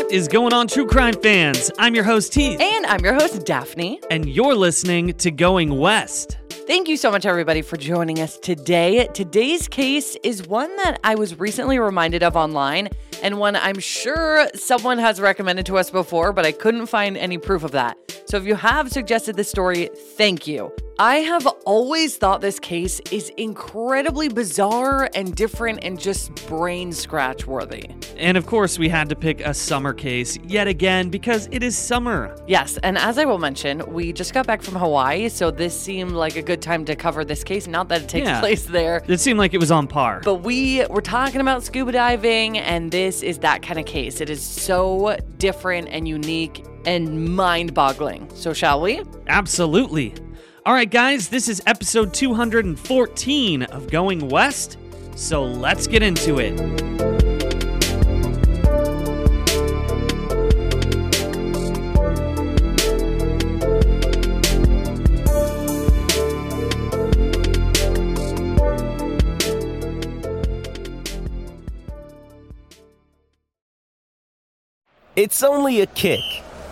What is going on, true crime fans? I'm your host, Heath. And I'm your host, Daphne. And you're listening to Going West. Thank you so much, everybody, for joining us today. Today's case is one that I was recently reminded of online, and one I'm sure someone has recommended to us before, but I couldn't find any proof of that. So if you have suggested this story, thank you. I have always thought this case is incredibly bizarre and different and just brain scratch worthy. And of course, we had to pick a summer case yet again because it is summer. Yes, and as I will mention, we just got back from Hawaii, so this seemed like a good time to cover this case. Not that it takes place there. It seemed like it was on par. But we were talking about scuba diving, and this is that kind of case. It is so different and unique and mind-boggling. So shall we? Absolutely. All right, guys, this is episode 214 of Going West, so let's get into it. It's only a kick,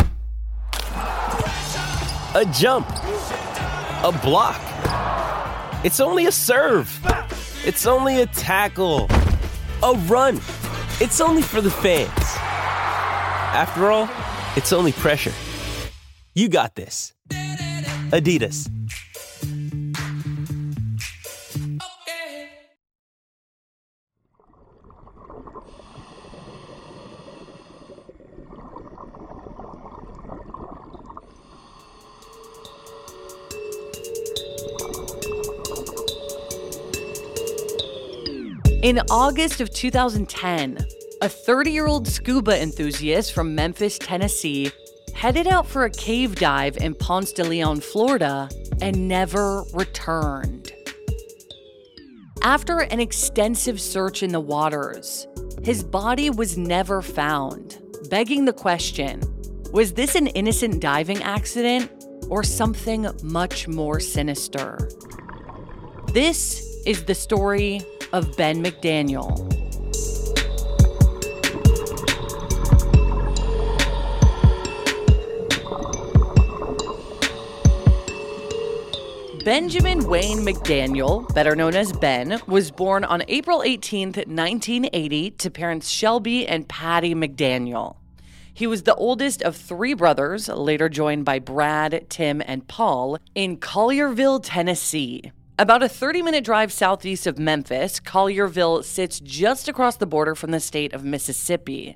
a jump, a block. It's only a serve. It's only a tackle, a run. It's only for the fans. After all, it's only pressure. You got this. Adidas. In August of 2010, a 30-year-old scuba enthusiast from Memphis, Tennessee, headed out for a cave dive in Ponce de Leon, Florida, and never returned. After an extensive search in the waters, his body was never found, begging the question, was this an innocent diving accident or something much more sinister? This is the story of Ben McDaniel. Benjamin Wayne McDaniel, better known as Ben, was born on April 18th, 1980 to parents Shelby and Patty McDaniel. He was the oldest of three brothers, later joined by Brad, Tim, and Paul, in Collierville, Tennessee. About a 30-minute drive southeast of Memphis, Collierville sits just across the border from the state of Mississippi.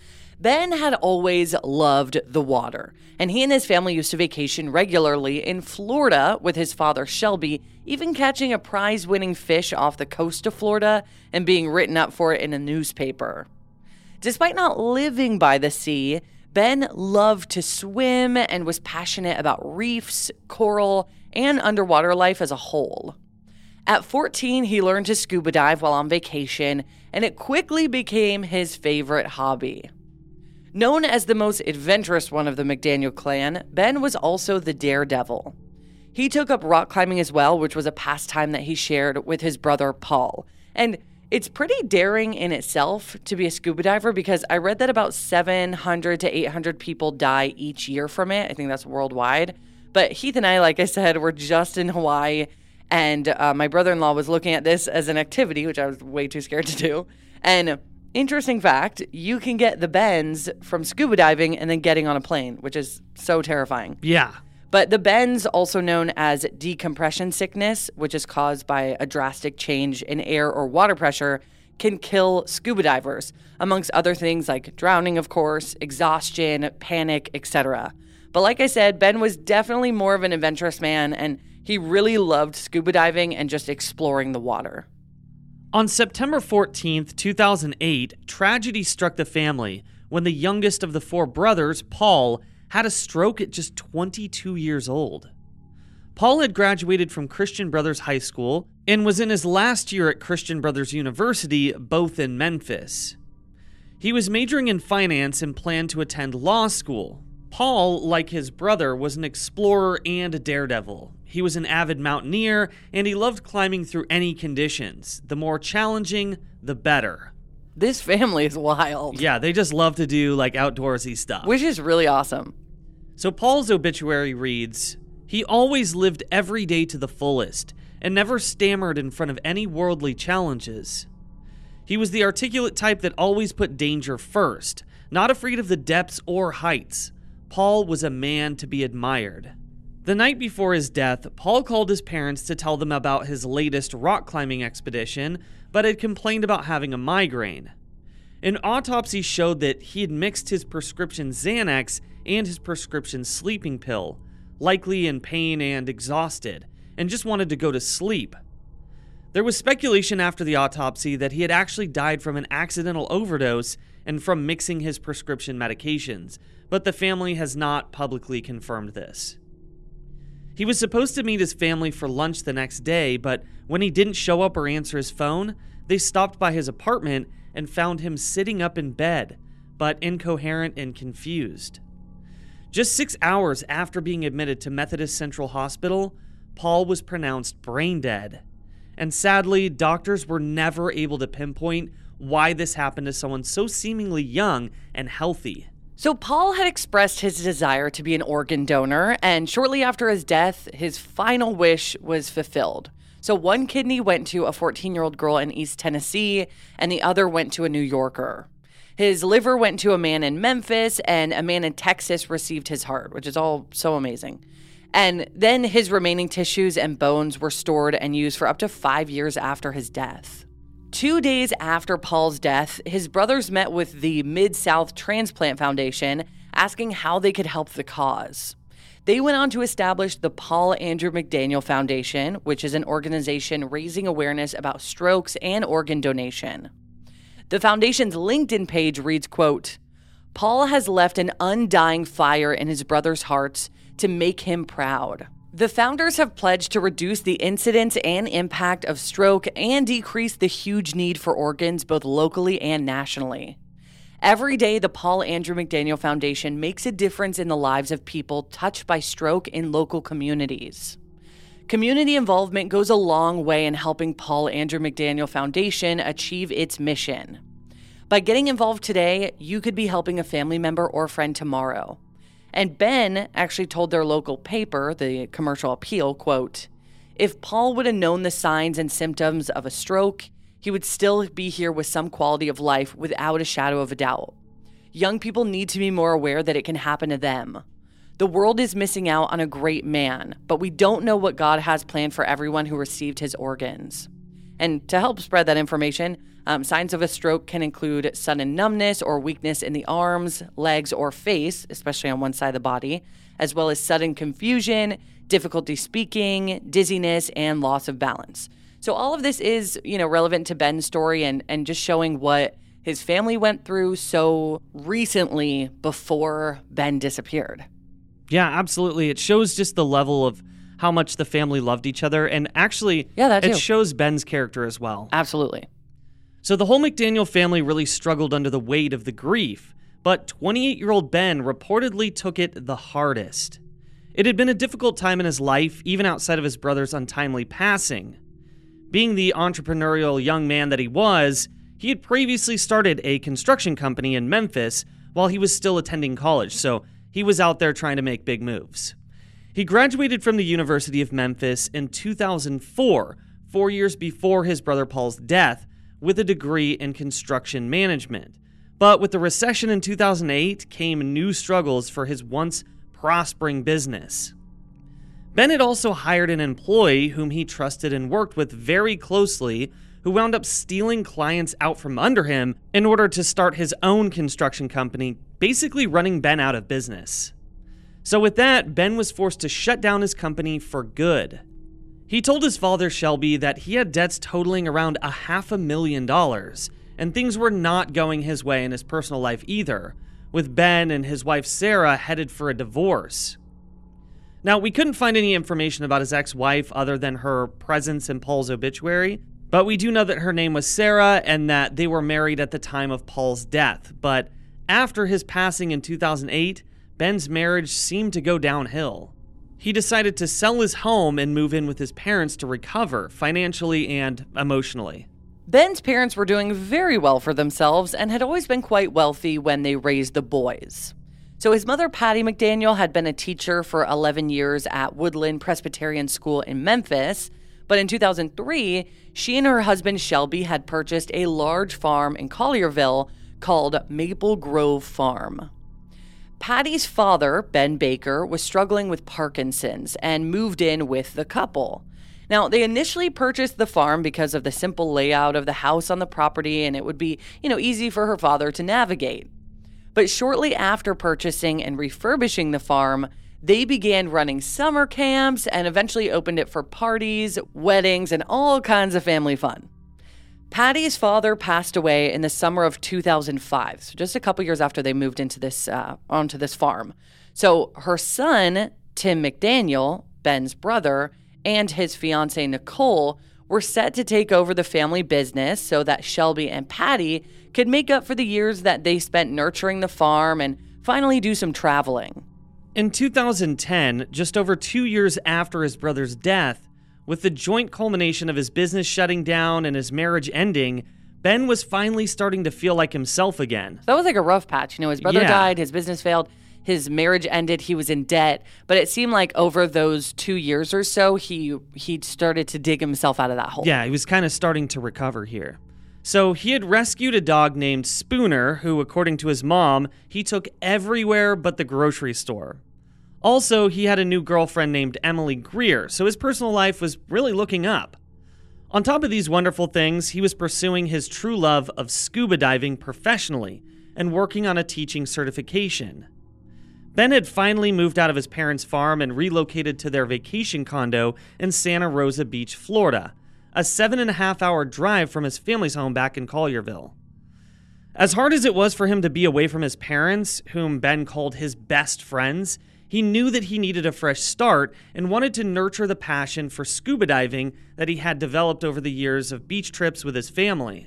Ben had always loved the water, and he and his family used to vacation regularly in Florida with his father Shelby, even catching a prize-winning fish off the coast of Florida and being written up for it in a newspaper. Despite not living by the sea, Ben loved to swim and was passionate about reefs, coral, and underwater life as a whole. At 14, he learned to scuba dive while on vacation, and it quickly became his favorite hobby. Known as the most adventurous one of the McDaniel clan, Ben was also the daredevil. He took up rock climbing as well, which was a pastime that he shared with his brother Paul. And it's pretty daring in itself to be a scuba diver because I read that about 700 to 800 people die each year from it. I think that's worldwide. But Heath and I, like I said, were just in Hawaii, and my brother-in-law was looking at this as an activity, which I was way too scared to do. And interesting fact, you can get the bends from scuba diving and then getting on a plane, which is so terrifying. Yeah. But the bends, also known as decompression sickness, which is caused by a drastic change in air or water pressure, can kill scuba divers, amongst other things like drowning, of course, exhaustion, panic, etc. But like I said, Ben was definitely more of an adventurous man, and he really loved scuba diving and just exploring the water. On September 14th, 2008, tragedy struck the family when the youngest of the four brothers, Paul, had a stroke at just 22 years old. Paul had graduated from Christian Brothers High School and was in his last year at Christian Brothers University, both in Memphis. He was majoring in finance and planned to attend law school. Paul, like his brother, was an explorer and a daredevil. He was an avid mountaineer, and he loved climbing through any conditions. The more challenging, the better. This family is wild. Yeah, they just love to do like outdoorsy stuff. Which is really awesome. So Paul's obituary reads, "He always lived every day to the fullest and never stammered in front of any worldly challenges. He was the articulate type that always put danger first, not afraid of the depths or heights. Paul was a man to be admired." The night before his death, Paul called his parents to tell them about his latest rock climbing expedition, but had complained about having a migraine. An autopsy showed that he had mixed his prescription Xanax and his prescription sleeping pill, likely in pain and exhausted, and just wanted to go to sleep. There was speculation after the autopsy that he had actually died from an accidental overdose and from mixing his prescription medications, but the family has not publicly confirmed this. He was supposed to meet his family for lunch the next day, but when he didn't show up or answer his phone, they stopped by his apartment and found him sitting up in bed, but incoherent and confused. Just 6 hours after being admitted to Methodist Central Hospital, Paul was pronounced brain dead. And sadly, doctors were never able to pinpoint why this happened to someone so seemingly young and healthy. So Paul had expressed his desire to be an organ donor, and shortly after his death, his final wish was fulfilled. So one kidney went to a 14-year-old girl in East Tennessee, and the other went to a New Yorker. His liver went to a man in Memphis, and a man in Texas received his heart, which is all so amazing. And then his remaining tissues and bones were stored and used for up to 5 years after his death. 2 days after Paul's death, his brothers met with the Mid-South Transplant Foundation, asking how they could help the cause. They went on to establish the Paul Andrew McDaniel Foundation, which is an organization raising awareness about strokes and organ donation. The foundation's LinkedIn page reads, quote, "Paul has left an undying fire in his brothers' hearts to make him proud. The founders have pledged to reduce the incidence and impact of stroke and decrease the huge need for organs both locally and nationally. Every day, the Paul Andrew McDaniel Foundation makes a difference in the lives of people touched by stroke in local communities. Community involvement goes a long way in helping Paul Andrew McDaniel Foundation achieve its mission. By getting involved today, you could be helping a family member or friend tomorrow." And Ben actually told their local paper, the Commercial Appeal, quote, "If Paul would have known the signs and symptoms of a stroke, he would still be here with some quality of life without a shadow of a doubt. Young people need to be more aware that it can happen to them. The world is missing out on a great man, but we don't know what God has planned for everyone who received his organs." And to help spread that information, signs of a stroke can include sudden numbness or weakness in the arms, legs, or face, especially on one side of the body, as well as sudden confusion, difficulty speaking, dizziness, and loss of balance. So all of this is, relevant to Ben's story and just showing what his family went through so recently before Ben disappeared. Yeah, absolutely. It shows just the level of how much the family loved each other, and actually, it shows Ben's character as well. Absolutely. So the whole McDaniel family really struggled under the weight of the grief, but 28-year-old Ben reportedly took it the hardest. It had been a difficult time in his life, even outside of his brother's untimely passing. Being the entrepreneurial young man that he was, he had previously started a construction company in Memphis while he was still attending college, so he was out there trying to make big moves. He graduated from the University of Memphis in 2004, 4 years before his brother Paul's death, with a degree in construction management. But with the recession in 2008 came new struggles for his once prospering business. Ben had also hired an employee whom he trusted and worked with very closely, who wound up stealing clients out from under him in order to start his own construction company, basically running Ben out of business. So with that, Ben was forced to shut down his company for good. He told his father, Shelby, that he had debts totaling around $500,000, and things were not going his way in his personal life either, with Ben and his wife Sarah headed for a divorce. Now, we couldn't find any information about his ex-wife other than her presence in Paul's obituary, but we do know that her name was Sarah and that they were married at the time of Paul's death. But after his passing in 2008, Ben's marriage seemed to go downhill. He decided to sell his home and move in with his parents to recover financially and emotionally. Ben's parents were doing very well for themselves and had always been quite wealthy when they raised the boys. So his mother, Patty McDaniel, had been a teacher for 11 years at Woodland Presbyterian School in Memphis. But in 2003, she and her husband, Shelby, had purchased a large farm in Collierville called Maple Grove Farm. Patty's father, Ben Baker, was struggling with Parkinson's and moved in with the couple. Now, they initially purchased the farm because of the simple layout of the house on the property, and it would be, easy for her father to navigate. But shortly after purchasing and refurbishing the farm, they began running summer camps and eventually opened it for parties, weddings, and all kinds of family fun. Patty's father passed away in the summer of 2005, so just a couple years after they moved into onto this farm. So her son, Tim McDaniel, Ben's brother, and his fiancée, Nicole, were set to take over the family business so that Shelby and Patty could make up for the years that they spent nurturing the farm and finally do some traveling. In 2010, just over 2 years after his brother's death, with the joint culmination of his business shutting down and his marriage ending, Ben was finally starting to feel like himself again. That was like a rough patch. His brother died, his business failed, his marriage ended, he was in debt. But it seemed like over those 2 years or so, he'd started to dig himself out of that hole. Yeah, he was kind of starting to recover here. So he had rescued a dog named Spooner, who, according to his mom, he took everywhere but the grocery store. Also, he had a new girlfriend named Emily Greer, so his personal life was really looking up. On top of these wonderful things, he was pursuing his true love of scuba diving professionally and working on a teaching certification. Ben had finally moved out of his parents' farm and relocated to their vacation condo in Santa Rosa Beach, Florida, a 7.5-hour drive from his family's home back in Collierville. As hard as it was for him to be away from his parents, whom Ben called his best friends, he knew that he needed a fresh start and wanted to nurture the passion for scuba diving that he had developed over the years of beach trips with his family.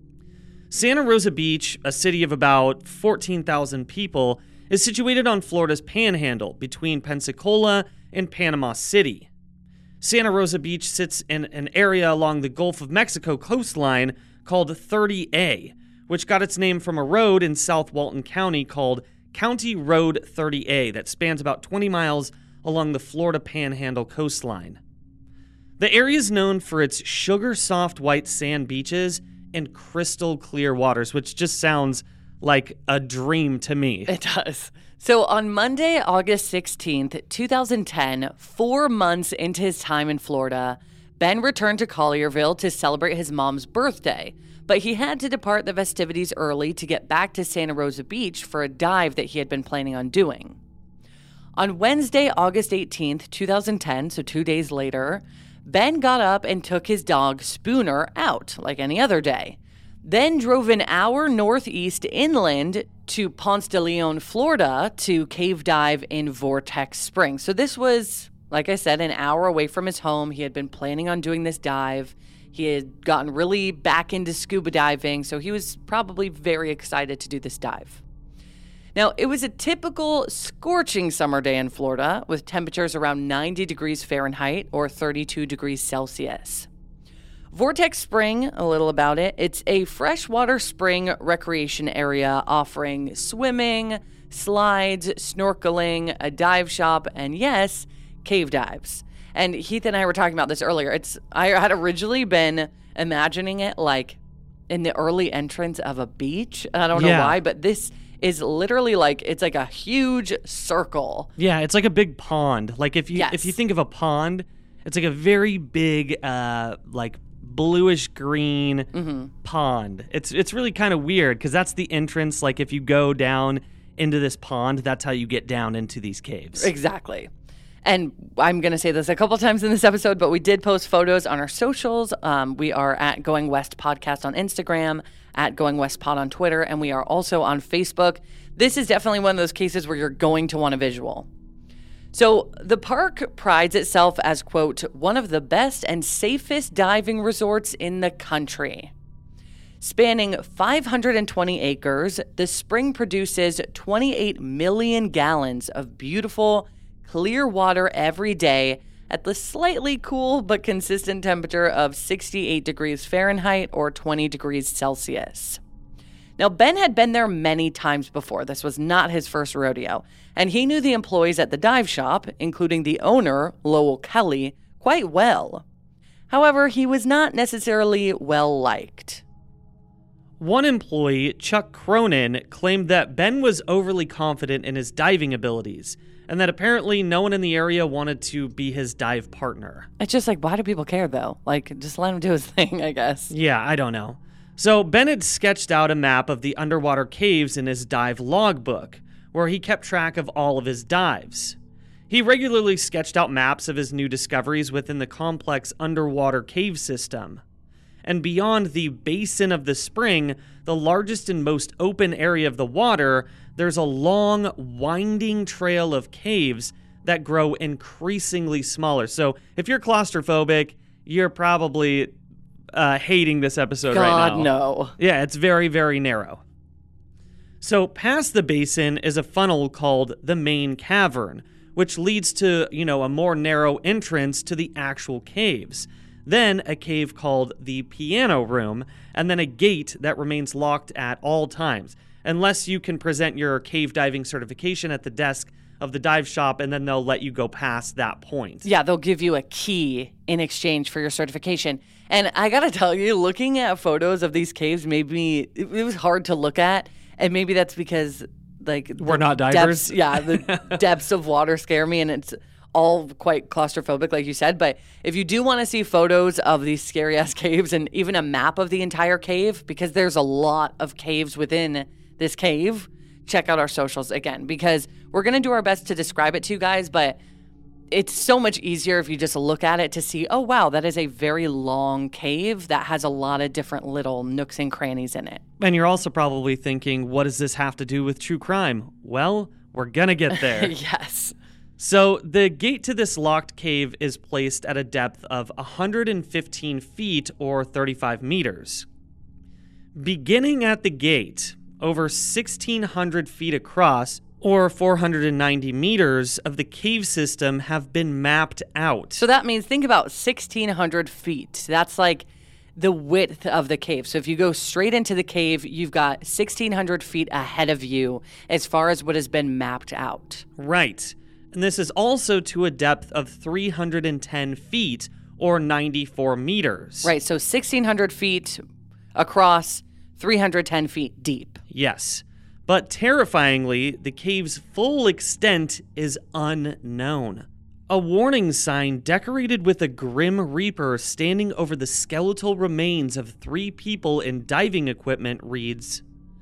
Santa Rosa Beach, a city of about 14,000 people, is situated on Florida's panhandle between Pensacola and Panama City. Santa Rosa Beach sits in an area along the Gulf of Mexico coastline called 30A, which got its name from a road in South Walton County called County Road 30A that spans about 20 miles along the Florida Panhandle coastline. The area is known for its sugar-soft white sand beaches and crystal clear waters, which just sounds like a dream to me. It does. So on Monday, August 16th, 2010, 4 months into his time in Florida, Ben returned to Collierville to celebrate his mom's birthday. But he had to depart the festivities early to get back to Santa Rosa Beach for a dive that he had been planning on doing. On Wednesday, August 18th, 2010, so 2 days later, Ben got up and took his dog Spooner out like any other day, then drove an hour northeast inland to Ponce de Leon, Florida to cave dive in Vortex Springs. So this was, like I said, an hour away from his home. He had been planning on doing this dive. He had gotten really back into scuba diving, so he was probably very excited to do this dive. Now, it was a typical scorching summer day in Florida with temperatures around 90 degrees Fahrenheit or 32 degrees Celsius. Vortex Spring, a little about it, it's a freshwater spring recreation area offering swimming, slides, snorkeling, a dive shop, and yes, cave dives. And Heath and I were talking about this earlier. I had originally been imagining it like in the early entrance of a beach. I don't know why, but this is literally it's like a huge circle. Yeah, it's like a big pond. Like if you think of a pond, it's like a very big bluish green pond. It's really kind of weird because that's the entrance. Like if you go down into this pond, that's how you get down into these caves. Exactly. And I'm going to say this a couple times in this episode, but we did post photos on our socials. We are at Going West Podcast on Instagram, at Going West Pod on Twitter, and we are also on Facebook. This is definitely one of those cases where you're going to want a visual. So the park prides itself as, quote, one of the best and safest diving resorts in the country. Spanning 520 acres, the spring produces 28 million gallons of beautiful, clear water every day at the slightly cool but consistent temperature of 68 degrees Fahrenheit or 20 degrees Celsius. Now, Ben had been there many times before. This was not his first rodeo, and he knew the employees at the dive shop, including the owner, Lowell Kelly, quite well. However, he was not necessarily well-liked. One employee, Chuck Cronin, claimed that Ben was overly confident in his diving abilities, and that apparently no one in the area wanted to be his dive partner. It's just like, why do people care, though? Like, just let him do his thing, I guess. Yeah, I don't know. So Ben had sketched out a map of the underwater caves in his dive logbook, where he kept track of all of his dives. He regularly sketched out maps of his new discoveries within the complex underwater cave system. And beyond the basin of the spring, the largest and most open area of the water, there's a long, winding trail of caves that grow increasingly smaller. So if you're claustrophobic, you're probably hating this episode right now. God, no. Yeah, it's very, very narrow. So past the basin is a funnel called the main cavern, which leads to, a more narrow entrance to the actual caves. Then a cave called the piano room, and then a gate that remains locked at all times, unless you can present your cave diving certification at the desk of the dive shop, and then they'll let you go past that point. Yeah, they'll give you a key in exchange for your certification. And I gotta tell you, looking at photos of these caves it was hard to look at, and maybe that's because, like... We're not divers? The depths of water scare me, and it's all quite claustrophobic, like you said. But if you do want to see photos of these scary-ass caves and even a map of the entire cave, because there's a lot of caves within this cave, check out our socials again, because we're going to do our best to describe it to you guys, but it's so much easier if you just look at it to see, oh, wow, that is a very long cave that has a lot of different little nooks and crannies in it. And you're also probably thinking, what does this have to do with true crime? Well, we're going to get there. Yes. So the gate to this locked cave is placed at a depth of 115 feet or 35 meters. Beginning at the gate, over 1,600 feet across, or 490 meters of the cave system have been mapped out. So that means, think about 1,600 feet. That's like the width of the cave. So if you go straight into the cave, you've got 1,600 feet ahead of you as far as what has been mapped out. Right. And this is also to a depth of 310 feet, or 94 meters. Right, so 1,600 feet across, 310 feet deep. Yes. But terrifyingly, the cave's full extent is unknown. A warning sign decorated with a grim reaper standing over the skeletal remains of 3 people in diving equipment reads,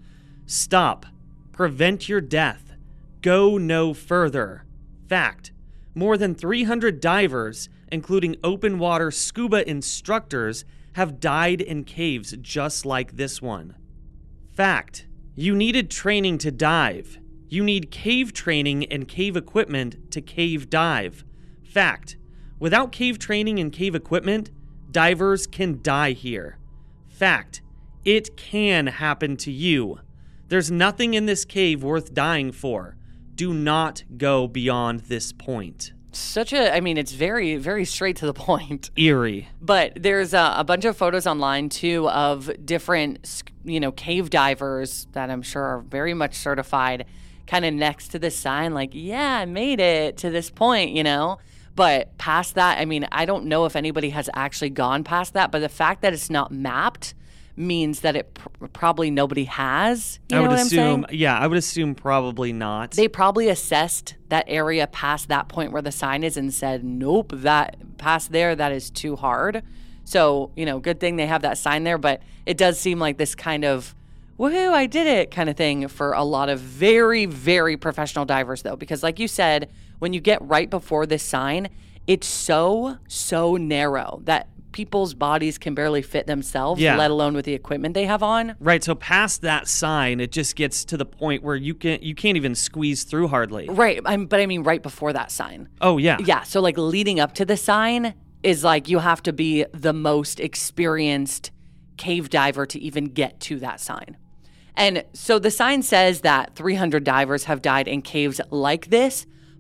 "Stop. Prevent your death. Go no further. Fact. More than 300 divers, including open water scuba instructors, have died in caves just like this one. Fact. You needed training to dive. You need cave training and cave equipment to cave dive. Fact. Without cave training and cave equipment, divers can die here. Fact. It can happen to you. There's nothing in this cave worth dying for. Do not go beyond this point." It's very, very straight to the point. Eerie. But there's a bunch of photos online, too, of different, cave divers that I'm sure are very much certified, kind of next to the sign, like, yeah, I made it to this point, But past that, I don't know if anybody has actually gone past that, but the fact that it's not mapped means that it probably nobody has. You know what I'm saying? Yeah, I would assume probably not. They probably assessed that area past that point where the sign is and said, nope, that past there, that is too hard. So, good thing they have that sign there, but it does seem like this kind of, woohoo, I did it kind of thing for a lot of very, very professional divers, though, because like you said, when you get right before this sign, it's so narrow that people's bodies can barely fit themselves, let alone with the equipment they have on. Right, so past that sign, it just gets to the point where you can't even squeeze through hardly. Right, but right before that sign. Oh, yeah. Yeah, so like leading up to the sign is like you have to be the most experienced cave diver to even get to that sign. And so the sign says that 300 divers have died in caves like this,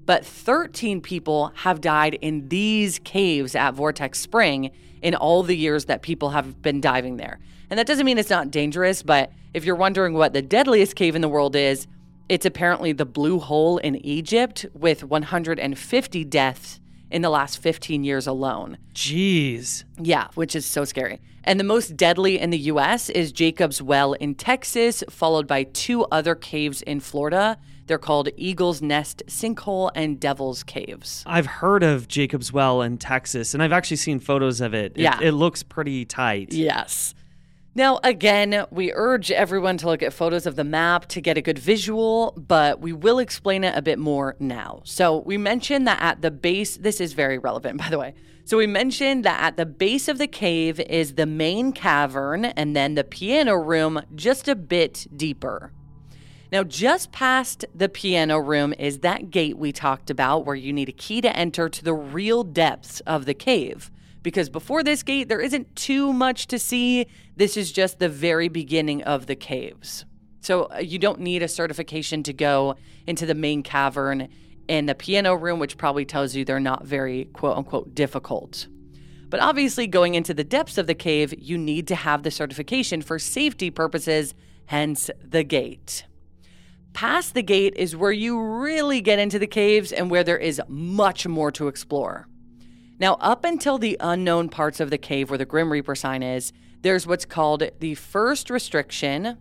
but 13 people have died in these caves at Vortex Spring in all the years that people have been diving there. And that doesn't mean it's not dangerous, but if you're wondering what the deadliest cave in the world is, it's apparently the Blue Hole in Egypt, with 150 deaths in the last 15 years alone. Jeez. Yeah, which is so scary. And the most deadly in the U.S. is Jacob's Well in Texas, followed by 2 other caves in Florida. They're called Eagle's Nest Sinkhole and Devil's Caves. I've heard of Jacob's Well in Texas, and I've actually seen photos of it. Yeah. It looks pretty tight. Yes. Now, again, we urge everyone to look at photos of the map to get a good visual, but we will explain it a bit more now. So we mentioned that at the base, this is very relevant, by the way. So we mentioned that at the base of the cave is the main cavern and then the piano room just a bit deeper. Now, just past the piano room is that gate we talked about where you need a key to enter to the real depths of the cave. Because before this gate, there isn't too much to see. This is just the very beginning of the caves. So you don't need a certification to go into the main cavern and the piano room, which probably tells you they're not very quote unquote difficult. But obviously going into the depths of the cave, you need to have the certification for safety purposes, hence the gate. Past the gate is where you really get into the caves and where there is much more to explore. Now, up until the unknown parts of the cave where the Grim Reaper sign is, there's what's called the first restriction,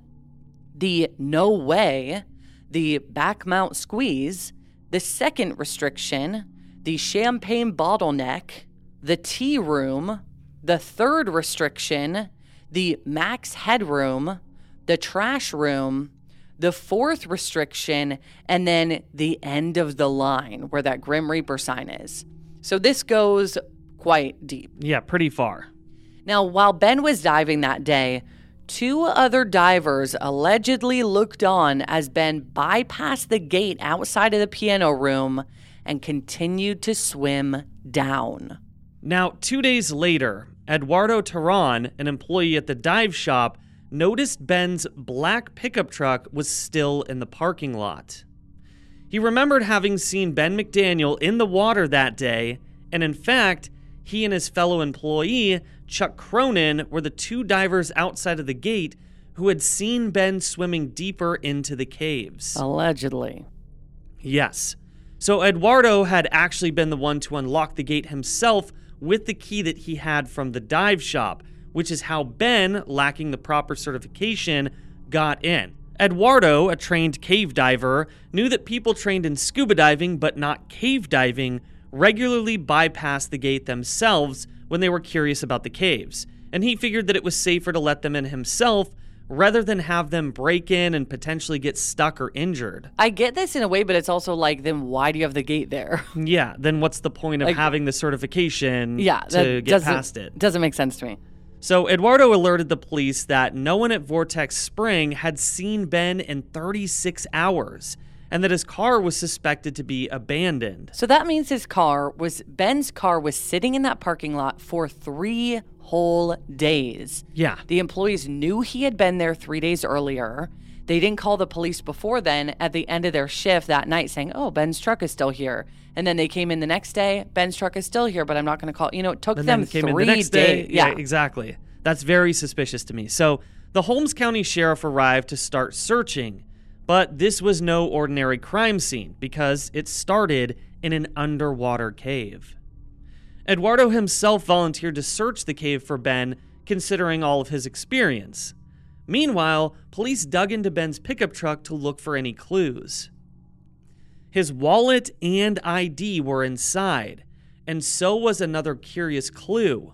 the no way, the back mount squeeze, the second restriction, the champagne bottleneck, the tea room, the third restriction, the max headroom, the trash room, the fourth restriction, and then the end of the line where that Grim Reaper sign is. So this goes quite deep. Yeah, pretty far. Now, while Ben was diving that day, 2 other divers allegedly looked on as Ben bypassed the gate outside of the piano room and continued to swim down. Now, 2 days later, Eduardo Terran, an employee at the dive shop, noticed Ben's black pickup truck was still in the parking lot. He remembered having seen Ben McDaniel in the water that day, and in fact, he and his fellow employee, Chuck Cronin, were the 2 divers outside of the gate who had seen Ben swimming deeper into the caves. Allegedly. Yes. So Eduardo had actually been the one to unlock the gate himself with the key that he had from the dive shop, which is how Ben, lacking the proper certification, got in. Eduardo, a trained cave diver, knew that people trained in scuba diving but not cave diving regularly bypassed the gate themselves when they were curious about the caves, and he figured that it was safer to let them in himself rather than have them break in and potentially get stuck or injured. I get this in a way, but it's also like, then why do you have the gate there? Yeah, then what's the point of having the certification to get past it? Doesn't make sense to me. So Eduardo alerted the police that no one at Vortex Spring had seen Ben in 36 hours and that his car was suspected to be abandoned. So that means Ben's car was sitting in that parking lot for 3 whole days. Yeah. The employees knew he had been there 3 days earlier. They didn't call the police before then at the end of their shift that night saying, oh, Ben's truck is still here. And then they came in the next day, Ben's truck is still here, but I'm not going to call. It took them 3 days. Yeah, exactly. That's very suspicious to me. So the Holmes County Sheriff arrived to start searching, but this was no ordinary crime scene because it started in an underwater cave. Eduardo himself volunteered to search the cave for Ben, considering all of his experience. Meanwhile, police dug into Ben's pickup truck to look for any clues. His wallet and ID were inside, and so was another curious clue.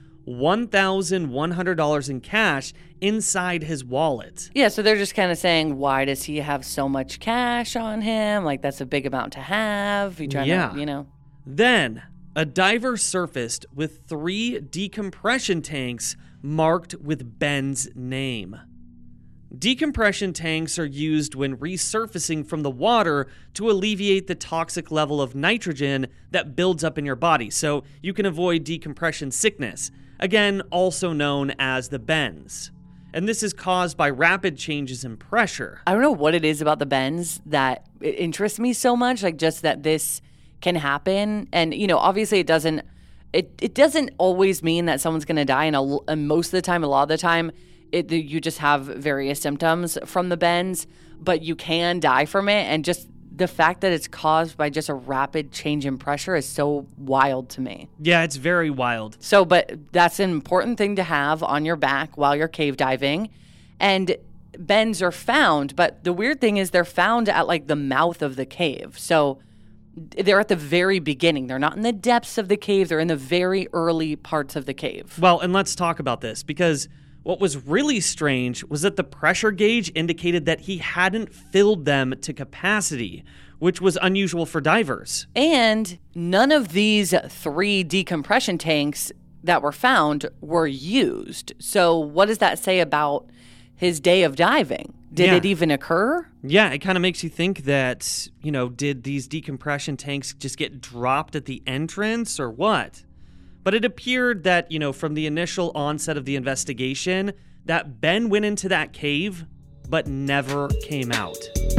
$1,100 in cash inside his wallet. Yeah, so they're just kind of saying, why does he have so much cash on him? Like, that's a big amount to have. Then, a diver surfaced with 3 decompression tanks marked with Ben's name. Decompression tanks are used when resurfacing from the water to alleviate the toxic level of nitrogen that builds up in your body, so you can avoid decompression sickness, again also known as the bends. And this is caused by rapid changes in pressure. I don't know what it is about the bends that it interests me so much, like just that this can happen. And, obviously it doesn't always mean that someone's going to die. And most of the time, a lot of the time, you just have various symptoms from the bends, but you can die from it. And just the fact that it's caused by just a rapid change in pressure is so wild to me. Yeah, it's very wild. So, but that's an important thing to have on your back while you're cave diving. And bends are found, but the weird thing is they're found at like the mouth of the cave. So they're at the very beginning. They're not in the depths of the cave. They're in the very early parts of the cave. Well, and let's talk about this, because what was really strange was that the pressure gauge indicated that he hadn't filled them to capacity, which was unusual for divers. And none of these 3 decompression tanks that were found were used. So what does that say about his day of diving? Did it even occur? Yeah, it kind of makes you think that, did these decompression tanks just get dropped at the entrance or what? But it appeared that, from the initial onset of the investigation, that Ben went into that cave, but never came out.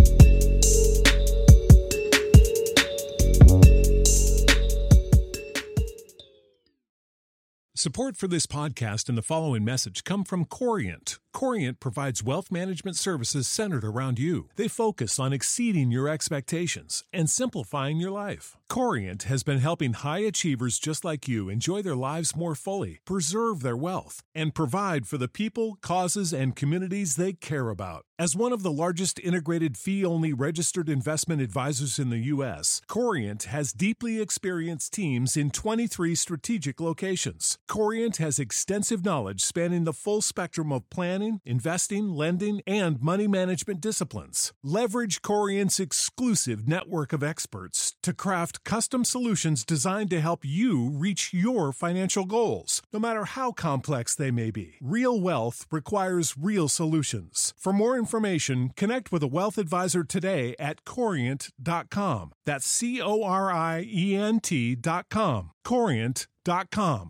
Support for this podcast and the following message come from Corient. Corient provides wealth management services centered around you. They focus on exceeding your expectations and simplifying your life. Corient has been helping high achievers just like you enjoy their lives more fully, preserve their wealth, and provide for the people, causes, and communities they care about. As one of the largest integrated fee-only registered investment advisors in the U.S., Corient has deeply experienced teams in 23 strategic locations. Corient has extensive knowledge spanning the full spectrum of planning, investing, lending, and money management disciplines. Leverage Corient's exclusive network of experts to craft custom solutions designed to help you reach your financial goals, no matter how complex they may be. Real wealth requires real solutions. For more information, connect with a wealth advisor today at Corient.com. That's Corient.com. Corient.com.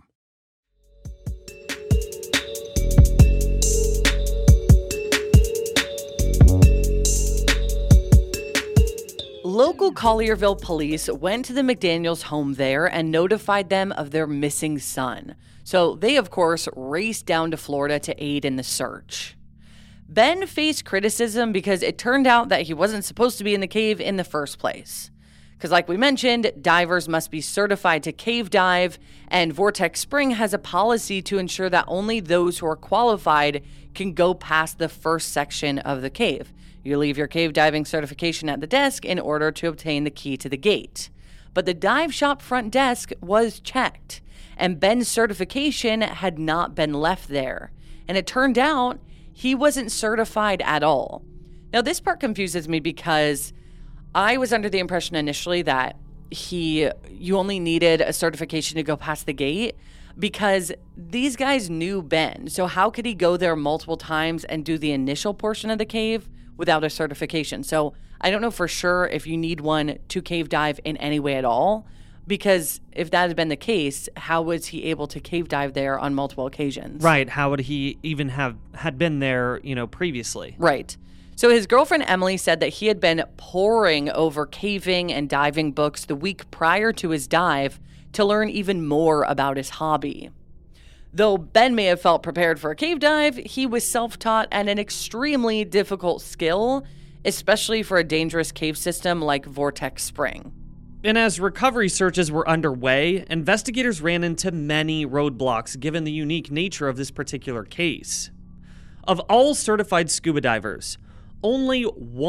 Local Collierville police went to the McDaniels' home there and notified them of their missing son. So they, of course, raced down to Florida to aid in the search. Ben faced criticism because it turned out that he wasn't supposed to be in the cave in the first place. Because like we mentioned, divers must be certified to cave dive, and Vortex Spring has a policy to ensure that only those who are qualified can go past the first section of the cave. You leave your cave diving certification at the desk in order to obtain the key to the gate. But the dive shop front desk was checked, and Ben's certification had not been left there. And it turned out he wasn't certified at all. Now, this part confuses me because I was under the impression initially that you only needed a certification to go past the gate because these guys knew Ben. So how could he go there multiple times and do the initial portion of the cave without a certification? So I don't know for sure if you need one to cave dive in any way at all, because if that had been the case, how was he able to cave dive there on multiple occasions? Right. How would he even had been there, previously? Right. So his girlfriend Emily said that he had been poring over caving and diving books the week prior to his dive to learn even more about his hobby. Though Ben may have felt prepared for a cave dive, he was self-taught and an extremely difficult skill, especially for a dangerous cave system like Vortex Spring. And as recovery searches were underway, investigators ran into many roadblocks given the unique nature of this particular case. Of all certified scuba divers, only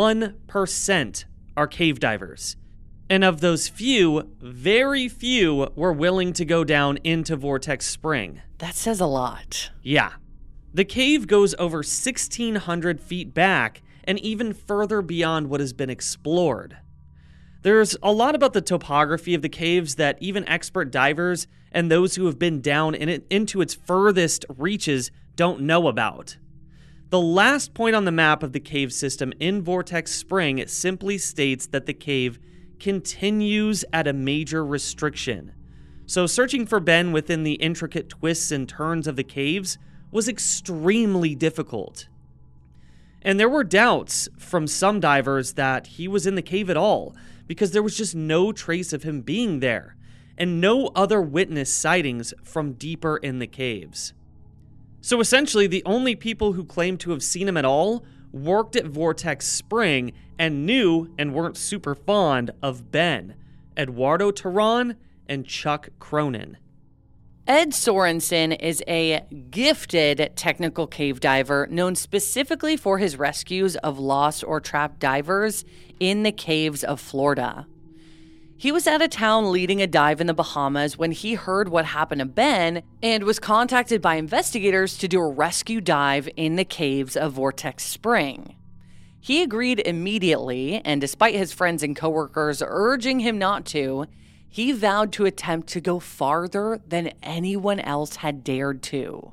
1% are cave divers. And of those few, very few were willing to go down into Vortex Spring. That says a lot. Yeah. The cave goes over 1,600 feet back and even further beyond what has been explored. There's a lot about the topography of the caves that even expert divers and those who have been down into its furthest reaches don't know about. The last point on the map of the cave system in Vortex Spring simply states that the cave continues at a major restriction. So searching for Ben within the intricate twists and turns of the caves was extremely difficult. And there were doubts from some divers that he was in the cave at all, because there was just no trace of him being there, and no other witness sightings from deeper in the caves. So essentially, the only people who claimed to have seen him at all worked at Vortex Spring and knew and weren't super fond of Ben, Eduardo Terran, and Chuck Cronin. Ed Sorensen is a gifted technical cave diver known specifically for his rescues of lost or trapped divers in the caves of Florida. He was out of town leading a dive in the Bahamas when he heard what happened to Ben and was contacted by investigators to do a rescue dive in the caves of Vortex Spring. He agreed immediately, and despite his friends and coworkers urging him not to, he vowed to attempt to go farther than anyone else had dared to.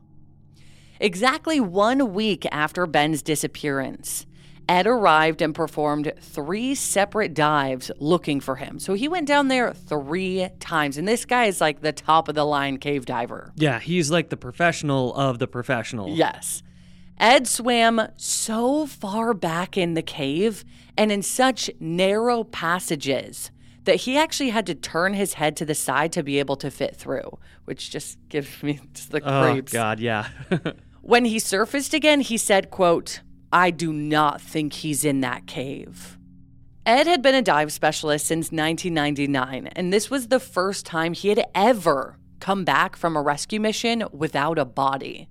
Exactly 1 week after Ben's disappearance, Ed arrived and performed 3 separate dives looking for him. So he went down there 3 times, and this guy is like the top of the line cave diver. Yeah, he's like the professional of the professional. Yes. Ed swam so far back in the cave and in such narrow passages that he actually had to turn his head to the side to be able to fit through, which just gives me just the creeps. Oh, God, yeah. When he surfaced again, he said, quote, "I do not think he's in that cave." Ed had been a dive specialist since 1999, and this was the first time he had ever come back from a rescue mission without a body.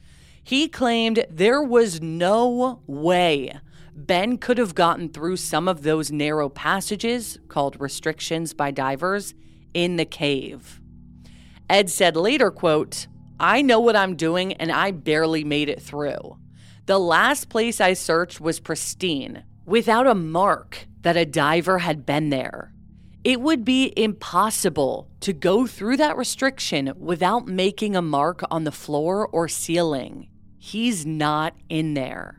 He claimed there was no way Ben could have gotten through some of those narrow passages, called restrictions by divers, in the cave. Ed said later, quote, "I know what I'm doing and I barely made it through. The last place I searched was pristine, without a mark that a diver had been there. It would be impossible to go through that restriction without making a mark on the floor or ceiling. He's not in there."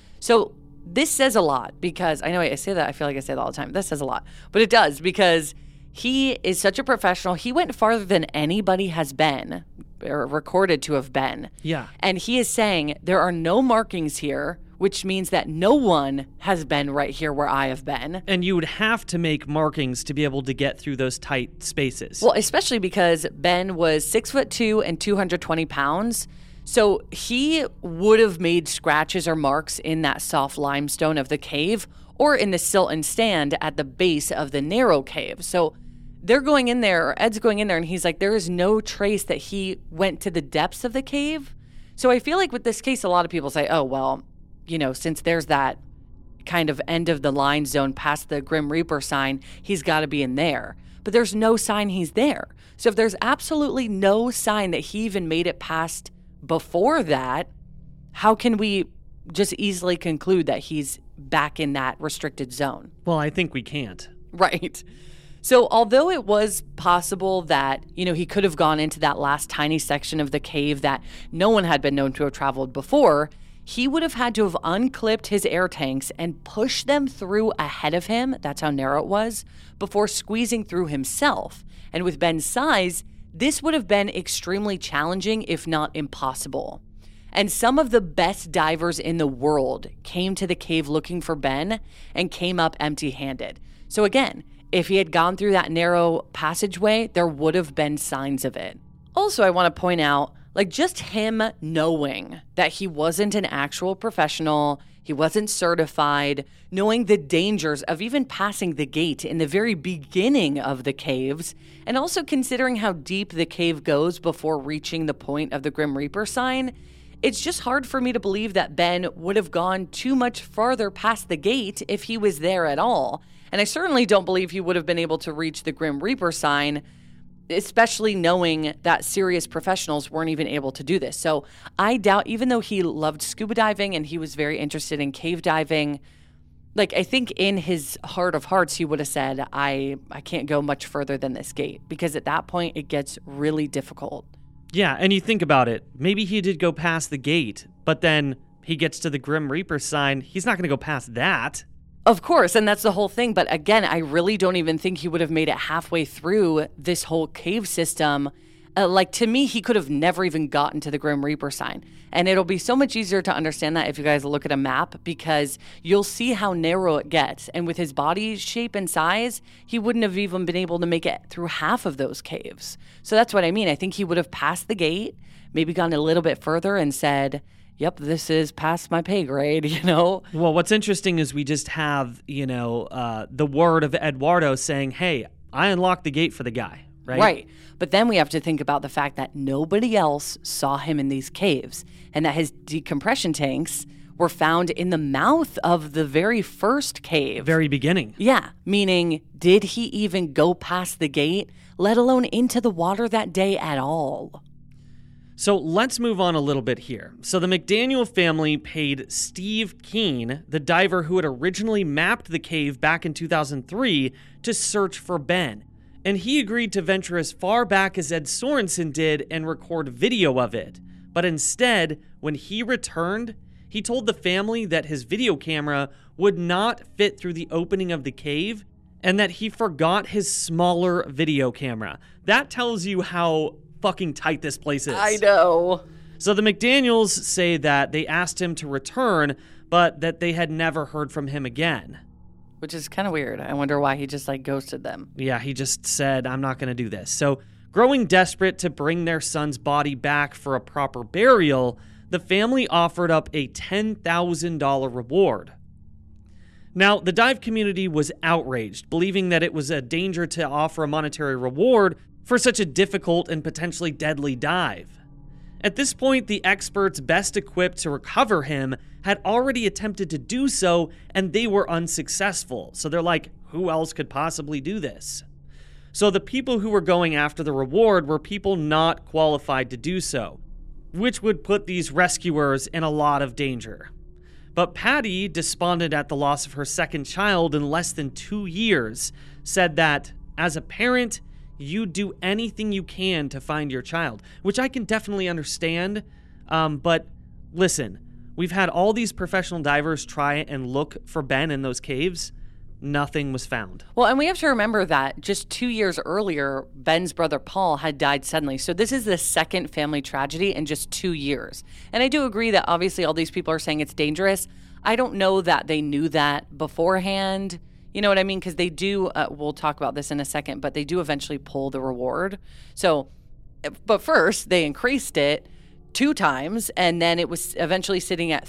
So this says a lot, because I know I say that, I feel like I say that all the time. This says a lot, but it does, because he is such a professional. He went farther than anybody has been, or recorded to have been. Yeah. And he is saying there are no markings here, which means that no one has been right here where I have been. And you would have to make markings to be able to get through those tight spaces. Well, especially because Ben was 6'2" and 220 pounds. So he would have made scratches or marks in that soft limestone of the cave or in the silt and stand at the base of the narrow cave. So they're going in there, or Ed's going in there, and he's like, there is no trace that he went to the depths of the cave. So I feel like with this case, a lot of people say, oh, well, you know, since there's that kind of end of the line zone past the Grim Reaper sign, he's got to be in there. But there's no sign he's there. So if there's absolutely no sign that he even made it past before that, how can we just easily conclude that he's back in that restricted zone? Well, I think we can't. Right. So although it was possible that, you know, he could have gone into that last tiny section of the cave that no one had been known to have traveled before, he would have had to have unclipped his air tanks and pushed them through ahead of him, that's how narrow it was, before squeezing through himself. And with Ben's size, this would have been extremely challenging, if not impossible. And some of the best divers in the world came to the cave looking for Ben and came up empty-handed. So again, if he had gone through that narrow passageway, there would have been signs of it. Also, I want to point out, like, just him knowing that he wasn't an actual professional, he wasn't certified, knowing the dangers of even passing the gate in the very beginning of the caves, and also considering how deep the cave goes before reaching the point of the Grim Reaper sign, it's just hard for me to believe that Ben would have gone too much farther past the gate if he was there at all. And I certainly don't believe he would have been able to reach the Grim Reaper sign, especially knowing that serious professionals weren't even able to do this. So I doubt, even though he loved scuba diving and he was very interested in cave diving, like, I think in his heart of hearts, he would have said, I can't go much further than this gate, because at that point it gets really difficult. Yeah, and you think about it, maybe he did go past the gate, but then he gets to the Grim Reaper sign. He's not going to go past that. Of course, and that's the whole thing. But again, I really don't even think he would have made it halfway through this whole cave system To me, he could have never even gotten to the Grim Reaper sign. And it'll be so much easier to understand that if you guys look at a map, because you'll see how narrow it gets. And with his body shape and size, he wouldn't have even been able to make it through half of those caves. So that's what I mean. I think he would have passed the gate, maybe gone a little bit further and said, yep, this is past my pay grade, Well, what's interesting is we just have, the word of Eduardo saying, hey, I unlocked the gate for the guy, right? Right. But then we have to think about the fact that nobody else saw him in these caves and that his decompression tanks were found in the mouth of the very first cave. Very beginning. Yeah, meaning did he even go past the gate, let alone into the water that day at all? So let's move on a little bit here. So the McDaniel family paid Steve Keen, the diver who had originally mapped the cave back in 2003, to search for Ben. And he agreed to venture as far back as Ed Sorensen did and record video of it. But instead, when he returned, he told the family that his video camera would not fit through the opening of the cave and that he forgot his smaller video camera. That tells you how fucking tight this place is. I know. So the McDaniels say that they asked him to return, but that they had never heard from him again. Which is kind of weird. I wonder why he just ghosted them. Yeah, he just said, I'm not going to do this. So growing desperate to bring their son's body back for a proper burial, the family offered up a $10,000 reward. Now, the dive community was outraged, believing that it was a danger to offer a monetary reward for such a difficult and potentially deadly dive. At this point, the experts best equipped to recover him had already attempted to do so, and they were unsuccessful. So they're like, who else could possibly do this? So the people who were going after the reward were people not qualified to do so, which would put these rescuers in a lot of danger. But Patty, despondent at the loss of her second child in less than 2 years, said that, as a parent, you do anything you can to find your child, which I can definitely understand. But listen, we've had all these professional divers try and look for Ben in those caves. Nothing was found. Well, and we have to remember that just 2 years earlier, Ben's brother Paul had died suddenly. So this is the second family tragedy in just 2 years. And I do agree that obviously all these people are saying it's dangerous. I don't know that they knew that beforehand. You know what I mean? Because they do, we'll talk about this in a second, but they do eventually pull the reward. So, but first, they increased it 2 times, and then it was eventually sitting at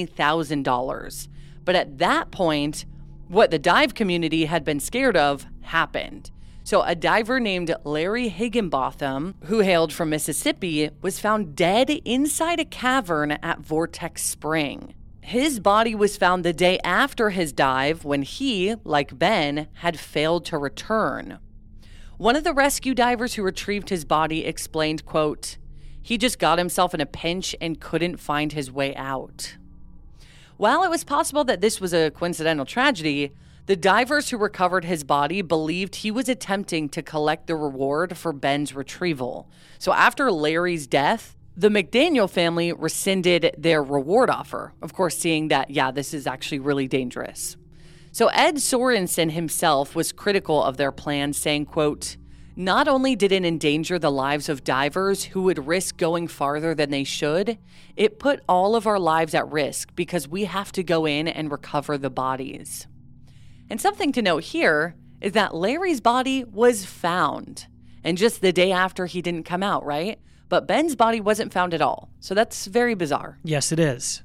$30,000. But at that point, what the dive community had been scared of happened. So a diver named Larry Higginbotham, who hailed from Mississippi, was found dead inside a cavern at Vortex Spring. His body was found the day after his dive when he, like Ben, had failed to return. One of the rescue divers who retrieved his body explained, quote, "He just got himself in a pinch and couldn't find his way out." While it was possible that this was a coincidental tragedy, the divers who recovered his body believed he was attempting to collect the reward for Ben's retrieval. So after Larry's death, the McDaniel family rescinded their reward offer, of course, seeing that, this is actually really dangerous. So Ed Sorensen himself was critical of their plan, saying, quote, "Not only did it endanger the lives of divers who would risk going farther than they should, it put all of our lives at risk because we have to go in and recover the bodies." And something to note here is that Larry's body was found. And just the day after, he didn't come out, right? But Ben's body wasn't found at all. So that's very bizarre. Yes, it is.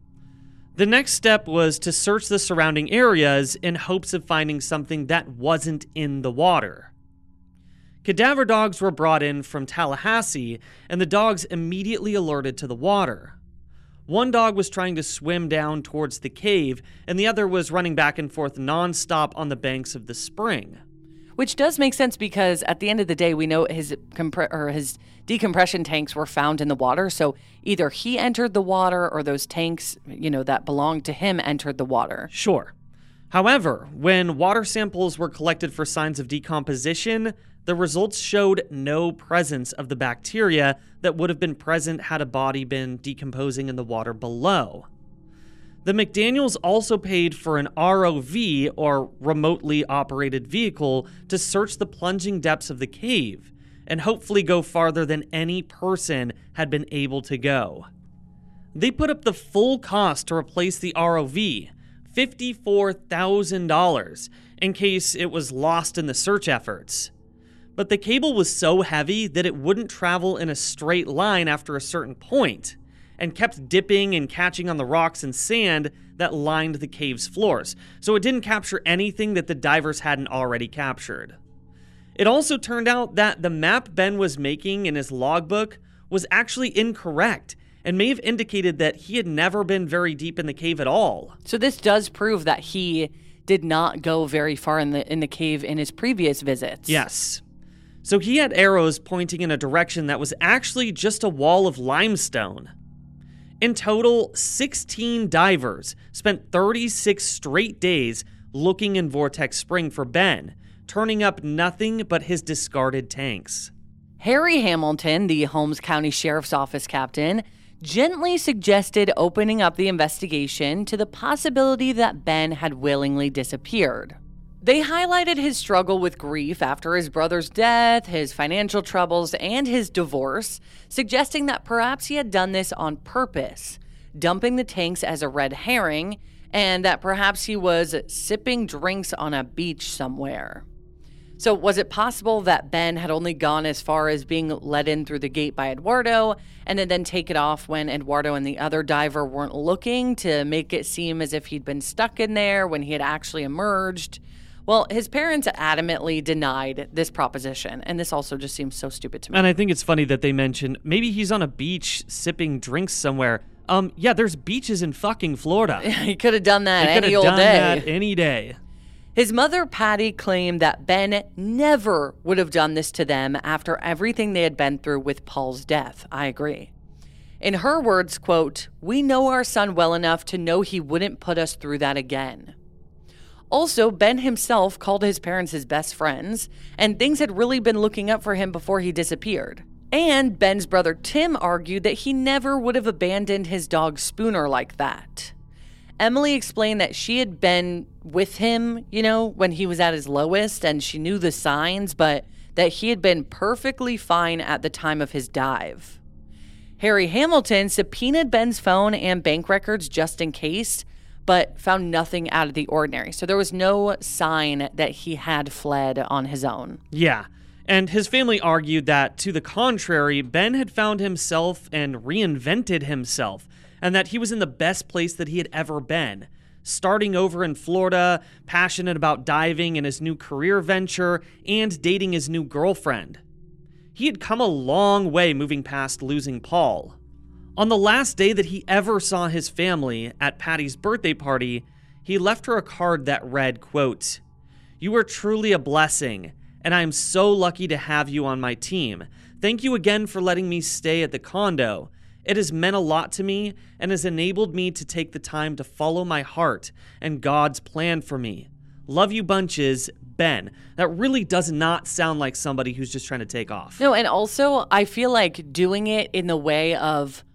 The next step was to search the surrounding areas in hopes of finding something that wasn't in the water. Cadaver dogs were brought in from Tallahassee, and the dogs immediately alerted to the water. One dog was trying to swim down towards the cave, and the other was running back and forth nonstop on the banks of the spring. Which does make sense because at the end of the day, we know his decompression tanks were found in the water. So either he entered the water or those tanks, that belonged to him entered the water. Sure. However, when water samples were collected for signs of decomposition, the results showed no presence of the bacteria that would have been present had a body been decomposing in the water below. The McDaniels also paid for an ROV, or remotely operated vehicle, to search the plunging depths of the cave, and hopefully go farther than any person had been able to go. They put up the full cost to replace the ROV, $54,000, in case it was lost in the search efforts. But the cable was so heavy that it wouldn't travel in a straight line after a certain point, and kept dipping and catching on the rocks and sand that lined the cave's floors, so it didn't capture anything that the divers hadn't already captured. It also turned out that the map Ben was making in his logbook was actually incorrect, and may have indicated that he had never been very deep in the cave at all. So this does prove that he did not go very far in the cave in his previous visits. Yes. So he had arrows pointing in a direction that was actually just a wall of limestone. In total, 16 divers spent 36 straight days looking in Vortex Spring for Ben, turning up nothing but his discarded tanks. Harry Hamilton, the Holmes County Sheriff's Office captain, gently suggested opening up the investigation to the possibility that Ben had willingly disappeared. They highlighted his struggle with grief after his brother's death, his financial troubles, and his divorce, suggesting that perhaps he had done this on purpose, dumping the tanks as a red herring, and that perhaps he was sipping drinks on a beach somewhere. So was it possible that Ben had only gone as far as being let in through the gate by Eduardo and then take it off when Eduardo and the other diver weren't looking to make it seem as if he'd been stuck in there when he had actually emerged? Well, his parents adamantly denied this proposition, and this also just seems so stupid to me. And I think it's funny that they mentioned maybe he's on a beach sipping drinks somewhere. Yeah, there's beaches in fucking Florida. He could have done that any old day. That any day. His mother, Patty, claimed that Ben never would have done this to them after everything they had been through with Paul's death. I agree. In her words, quote, "We know our son well enough to know he wouldn't put us through that again." Also, Ben himself called his parents his best friends, and things had really been looking up for him before he disappeared. And Ben's brother Tim argued that he never would have abandoned his dog Spooner like that. Emily explained that she had been with him, when he was at his lowest, and she knew the signs, but that he had been perfectly fine at the time of his dive. Harry Hamilton subpoenaed Ben's phone and bank records just in case, but found nothing out of the ordinary. So there was no sign that he had fled on his own. Yeah, and his family argued that, to the contrary, Ben had found himself and reinvented himself, and that he was in the best place that he had ever been, starting over in Florida, passionate about diving and his new career venture, and dating his new girlfriend. He had come a long way moving past losing Paul. On the last day that he ever saw his family, at Patty's birthday party, he left her a card that read, quote, "You are truly a blessing, and I am so lucky to have you on my team. Thank you again for letting me stay at the condo. It has meant a lot to me and has enabled me to take the time to follow my heart and God's plan for me. Love you bunches, Ben." That really does not sound like somebody who's just trying to take off. No, and also I feel like doing it in the way of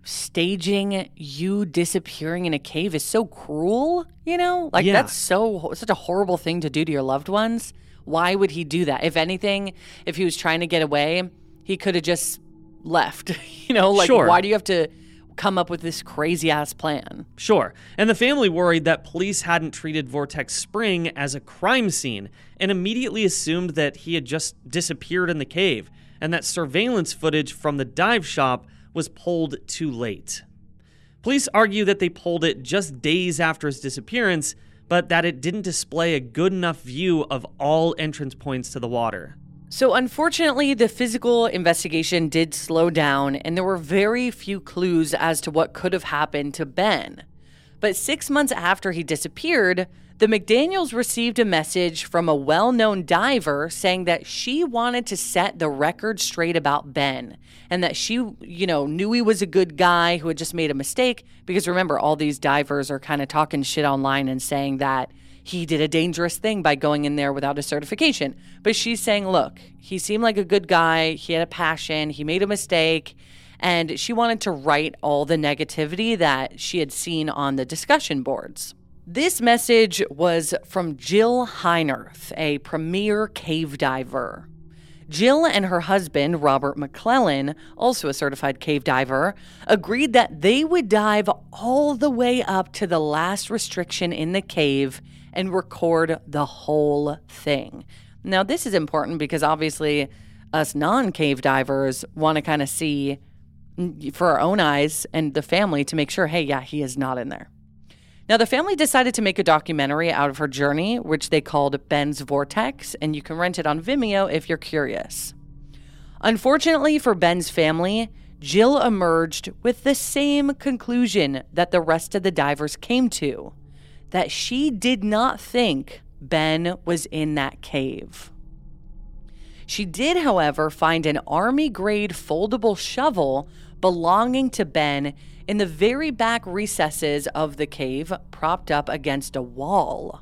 staging you disappearing in a cave is so cruel, That's such a horrible thing to do to your loved ones. Why would he do that? If anything, if he was trying to get away, he could have just left, Sure. Why do you have to come up with this crazy ass plan? Sure. And the family worried that police hadn't treated Vortex Spring as a crime scene and immediately assumed that he had just disappeared in the cave and that surveillance footage from the dive shop was pulled too late. Police argue that they pulled it just days after his disappearance, but that it didn't display a good enough view of all entrance points to the water. So unfortunately, the physical investigation did slow down, and there were very few clues as to what could have happened to Ben. But 6 months after he disappeared, the McDaniels received a message from a well-known diver saying that she wanted to set the record straight about Ben, and that she, knew he was a good guy who had just made a mistake. Because remember, all these divers are kind of talking shit online and saying that he did a dangerous thing by going in there without a certification. But she's saying, look, he seemed like a good guy. He had a passion. He made a mistake. And she wanted to right all the negativity that she had seen on the discussion boards. This message was from Jill Heinerth, a premier cave diver. Jill and her husband, Robert McClellan, also a certified cave diver, agreed that they would dive all the way up to the last restriction in the cave and record the whole thing. Now, this is important because obviously us non-cave divers want to kind of see for our own eyes and the family to make sure, hey, yeah, he is not in there. Now, the family decided to make a documentary out of her journey, which they called Ben's Vortex, and you can rent it on Vimeo if you're curious. Unfortunately for Ben's family, Jill emerged with the same conclusion that the rest of the divers came to, that she did not think Ben was in that cave. She did, however, find an Army-grade foldable shovel belonging to Ben in the very back recesses of the cave, propped up against a wall.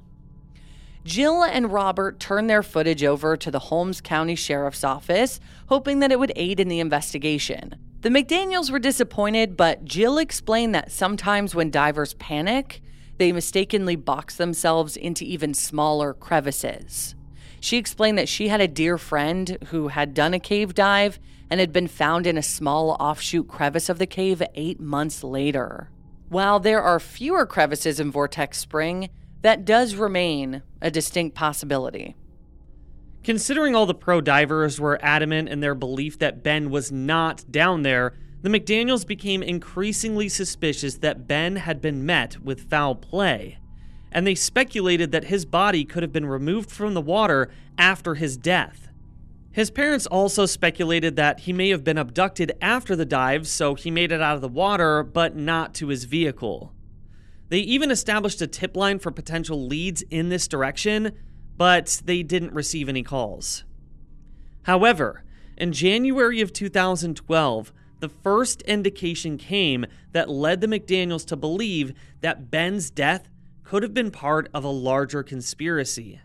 Jill and Robert turned their footage over to the Holmes County Sheriff's Office, hoping that it would aid in the investigation. The McDaniels were disappointed, but Jill explained that sometimes when divers panic, they mistakenly box themselves into even smaller crevices. She explained that she had a dear friend who had done a cave dive and had been found in a small offshoot crevice of the cave 8 months later. While there are fewer crevices in Vortex Spring, that does remain a distinct possibility. Considering all the pro divers were adamant in their belief that Ben was not down there, the McDaniels became increasingly suspicious that Ben had been met with foul play, and they speculated that his body could have been removed from the water after his death. His parents also speculated that he may have been abducted after the dive, so he made it out of the water, but not to his vehicle. They even established a tip line for potential leads in this direction, but they didn't receive any calls. However, in January of 2012, the first indication came that led the McDaniels to believe that Ben's death could have been part of a larger conspiracy.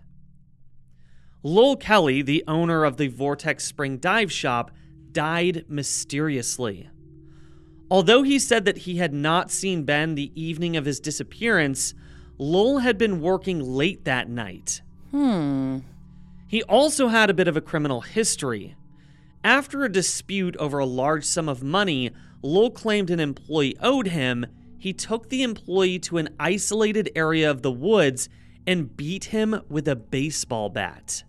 Lowell Kelly, the owner of the Vortex Spring dive shop, died mysteriously. Although he said that he had not seen Ben the evening of his disappearance, Lowell had been working late that night. He also had a bit of a criminal history. After a dispute over a large sum of money Lowell claimed an employee owed him, he took the employee to an isolated area of the woods and beat him with a baseball bat.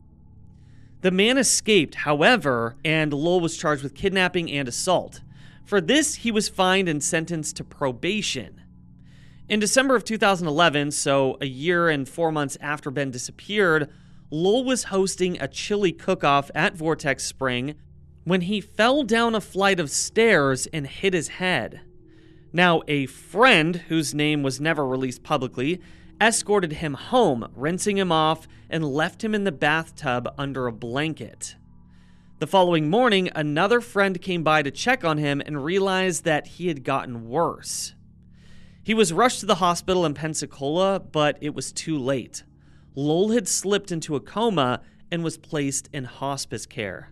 The man escaped, however, and Lowell was charged with kidnapping and assault. For this, he was fined and sentenced to probation. In December of 2011, so a year and 4 months after Ben disappeared, Lowell was hosting a chili cook-off at Vortex Spring when he fell down a flight of stairs and hit his head. Now, a friend, whose name was never released publicly, escorted him home, rinsing him off, and left him in the bathtub under a blanket. The following morning, another friend came by to check on him and realized that he had gotten worse. He was rushed to the hospital in Pensacola, but it was too late. Lowell had slipped into a coma and was placed in hospice care.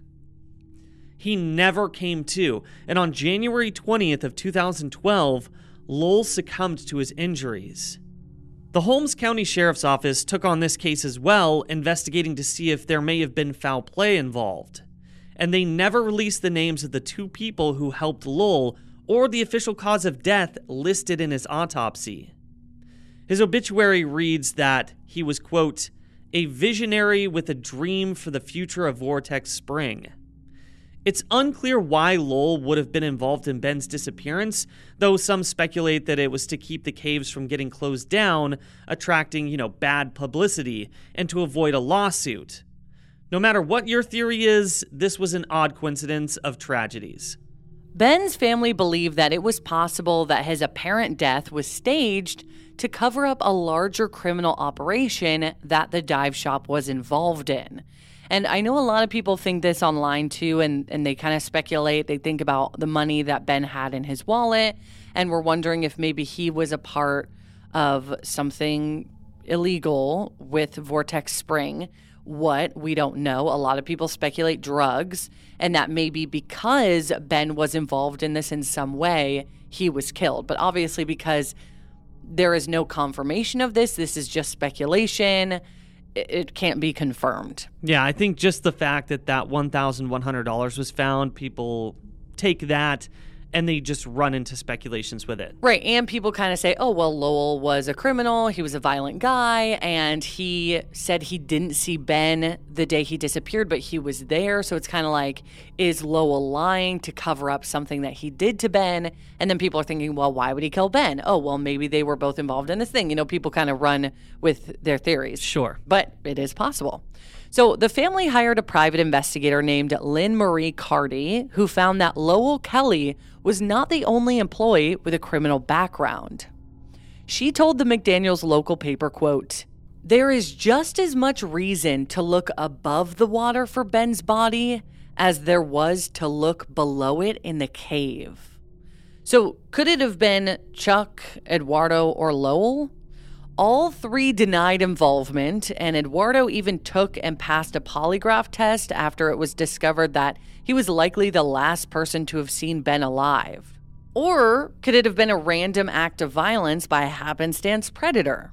He never came to, and on January 20th of 2012, Lowell succumbed to his injuries. The Holmes County Sheriff's Office took on this case as well, investigating to see if there may have been foul play involved. And they never released the names of the two people who helped Lowell or the official cause of death listed in his autopsy. His obituary reads that he was, quote, a visionary with a dream for the future of Vortex Spring. It's unclear why Lowell would have been involved in Ben's disappearance, though some speculate that it was to keep the caves from getting closed down, attracting, bad publicity, and to avoid a lawsuit. No matter what your theory is, this was an odd coincidence of tragedies. Ben's family believed that it was possible that his apparent death was staged to cover up a larger criminal operation that the dive shop was involved in. And I know a lot of people think this online too, and they kind of speculate. They think about the money that Ben had in his wallet, and we're wondering if maybe he was a part of something illegal with Vortex Spring. What? We don't know. A lot of people speculate drugs, and that maybe because Ben was involved in this in some way, he was killed. But obviously, because there is no confirmation of this is just speculation. it can't be confirmed. Yeah, I think just the fact that $1,100 was found, people take that and they just run into speculations with it. Right, and people kind of say, oh, well, Lowell was a criminal, he was a violent guy, and he said he didn't see Ben the day he disappeared, but he was there, so it's kind of like, is Lowell lying to cover up something that he did to Ben? And then people are thinking, well, why would he kill Ben? Oh, well, maybe they were both involved in this thing. You know, people kind of run with their theories. Sure. But it is possible. So the family hired a private investigator named Lynn Marie Carty, who found that Lowell Kelly was not the only employee with a criminal background. She told the McDaniels local paper, quote, "There is just as much reason to look above the water for Ben's body as there was to look below it in the cave." So could it have been Chuck, Eduardo, or Lowell? All three denied involvement, and Eduardo even took and passed a polygraph test after it was discovered that he was likely the last person to have seen Ben alive. Or could it have been a random act of violence by a happenstance predator?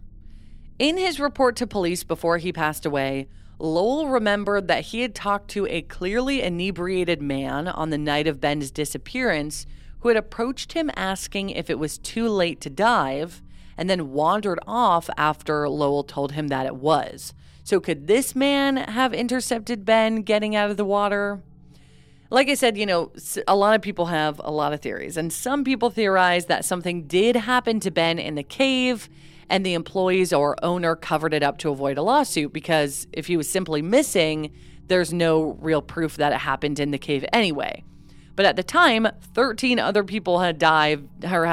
In his report to police before he passed away, Lowell remembered that he had talked to a clearly inebriated man on the night of Ben's disappearance who had approached him asking if it was too late to dive, and then wandered off after Lowell told him that it was. So could this man have intercepted Ben getting out of the water? Like I said, you know, a lot of people have a lot of theories, and some people theorize that something did happen to Ben in the cave and the employees or owner covered it up to avoid a lawsuit, because if he was simply missing, there's no real proof that it happened in the cave anyway. But at the time, 13 other people had died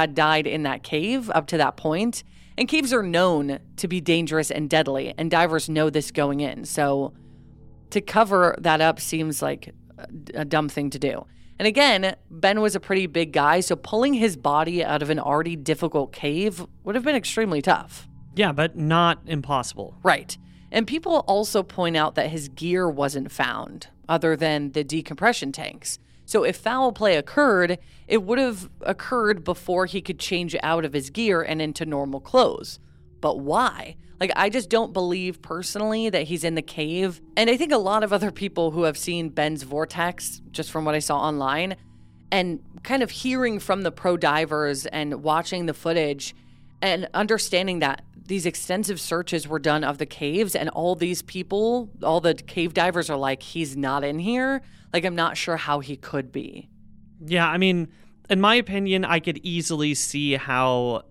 in that cave up to that point, and caves are known to be dangerous and deadly, and divers know this going in. So to cover that up seems like a dumb thing to do. And again, Ben was a pretty big guy, so pulling his body out of an already difficult cave would have been extremely tough. Yeah, but not impossible. Right. And people also point out that his gear wasn't found, other than the decompression tanks. So if foul play occurred, it would have occurred before he could change out of his gear and into normal clothes. But why? Like, I just don't believe personally that he's in the cave. And I think a lot of other people who have seen Ben's vortex, just from what I saw online, and kind of hearing from the pro divers and watching the footage and understanding that these extensive searches were done of the caves, and all these people, all the cave divers are like, he's not in here. Like, I'm not sure how he could be. Yeah, I mean, in my opinion, I could easily see how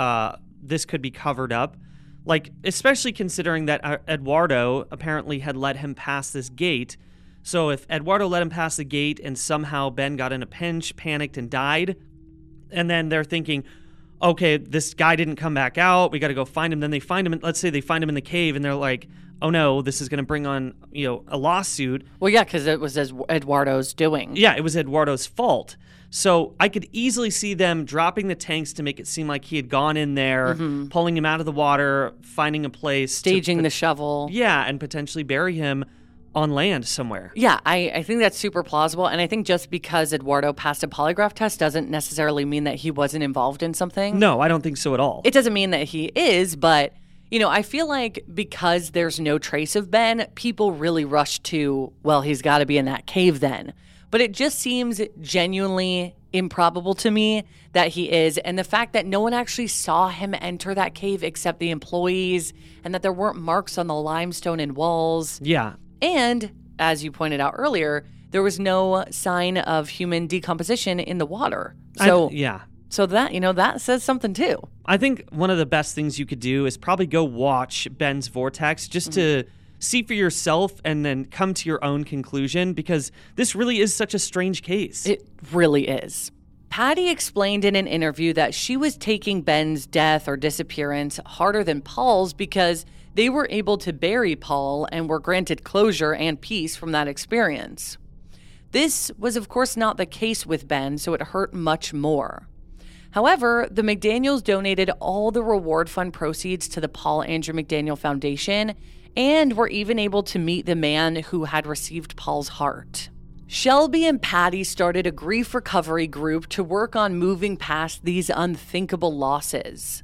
this could be covered up. Like, especially considering that Eduardo apparently had let him pass this gate. So if Eduardo let him pass the gate and somehow Ben got in a pinch, panicked, and died, and then they're thinking, okay, this guy didn't come back out, we got to go find him. Then they find him, let's say they find him in the cave, and they're like, oh no, this is going to bring on, a lawsuit. Well, yeah, because it was Eduardo's doing. Yeah, it was Eduardo's fault. So I could easily see them dropping the tanks to make it seem like he had gone in there, pulling him out of the water, finding a place. Staging the shovel. Yeah, and potentially bury him on land somewhere. Yeah, I think that's super plausible. And I think just because Eduardo passed a polygraph test doesn't necessarily mean that he wasn't involved in something. No, I don't think so at all. It doesn't mean that he is, but, I feel like because there's no trace of Ben, people really rush to, well, he's got to be in that cave then. But it just seems genuinely improbable to me that he is. And the fact that no one actually saw him enter that cave except the employees, and that there weren't marks on the limestone and walls. Yeah. And, as you pointed out earlier, there was no sign of human decomposition in the water. So that, that says something too. I think one of the best things you could do is probably go watch Ben's Vortex just to see for yourself and then come to your own conclusion, because this really is such a strange case. It really is. Patty explained in an interview that she was taking Ben's death or disappearance harder than Paul's because they were able to bury Paul and were granted closure and peace from that experience. This was, of course, not the case with Ben, so it hurt much more. However, the McDaniels donated all the reward fund proceeds to the Paul Andrew McDaniel Foundation and were even able to meet the man who had received Paul's heart. Shelby and Patty started a grief recovery group to work on moving past these unthinkable losses.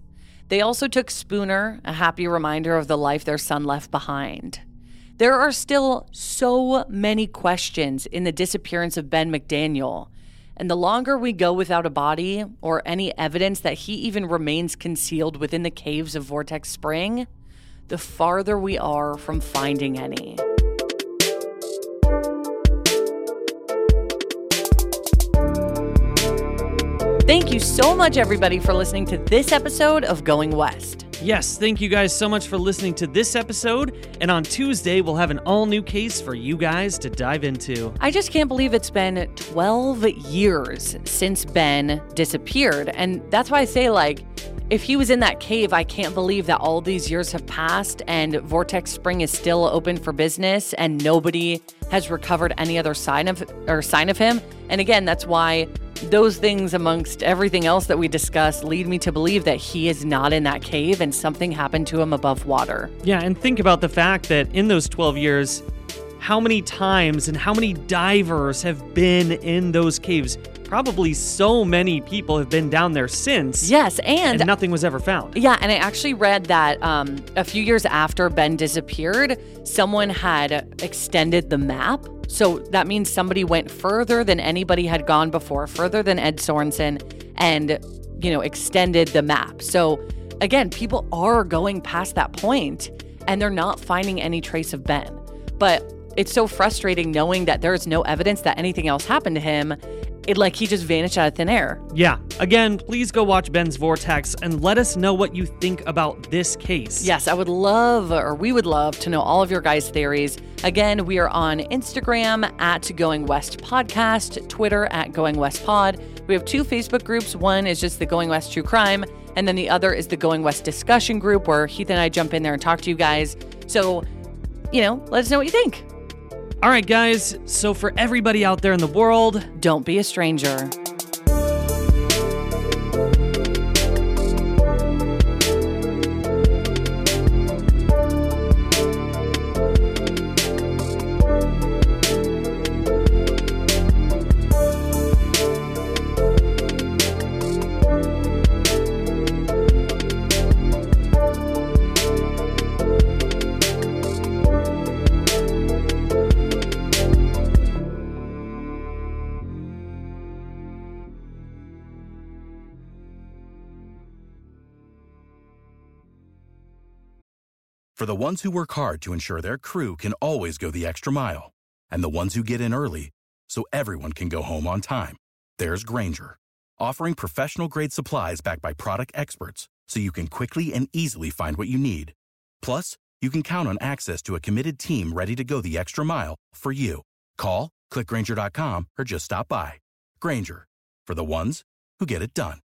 They also took Spooner, a happy reminder of the life their son left behind. There are still so many questions in the disappearance of Ben McDaniel, and the longer we go without a body or any evidence that he even remains concealed within the caves of Vortex Spring, the farther we are from finding any. Thank you so much, everybody, for listening to this episode of Going West. Yes, thank you guys so much for listening to this episode. And on Tuesday, we'll have an all-new case for you guys to dive into. I just can't believe it's been 12 years since Ben disappeared. And that's why I say, like, if he was in that cave, I can't believe that all these years have passed and Vortex Spring is still open for business and nobody has recovered any other sign of him. And again, that's why those things amongst everything else that we discussed lead me to believe that he is not in that cave and something happened to him above water. Yeah, and think about the fact that in those 12 years, how many times and how many divers have been in those caves? Probably so many people have been down there since. Yes, and nothing was ever found. Yeah, and I actually read that a few years after Ben disappeared, someone had extended the map. So that means somebody went further than anybody had gone before, further than Ed Sorensen, and, extended the map. So again, people are going past that point and they're not finding any trace of Ben. But it's so frustrating knowing that there's no evidence that anything else happened to him. He just vanished out of thin air. Yeah. Again, please go watch Ben's Vortex and let us know what you think about this case. Yes, we would love to know all of your guys' theories. Again, we are on Instagram at Going West Podcast, Twitter at Going West Pod. We have 2 Facebook groups. One is just the Going West True Crime, and then the other is the Going West Discussion Group where Heath and I jump in there and talk to you guys. So, let us know what you think. All right, guys. So for everybody out there in the world, don't be a stranger. For the ones who work hard to ensure their crew can always go the extra mile, and the ones who get in early so everyone can go home on time, there's Grainger, offering professional-grade supplies backed by product experts so you can quickly and easily find what you need. Plus, you can count on access to a committed team ready to go the extra mile for you. Call, click Grainger.com, or just stop by. Grainger, for the ones who get it done.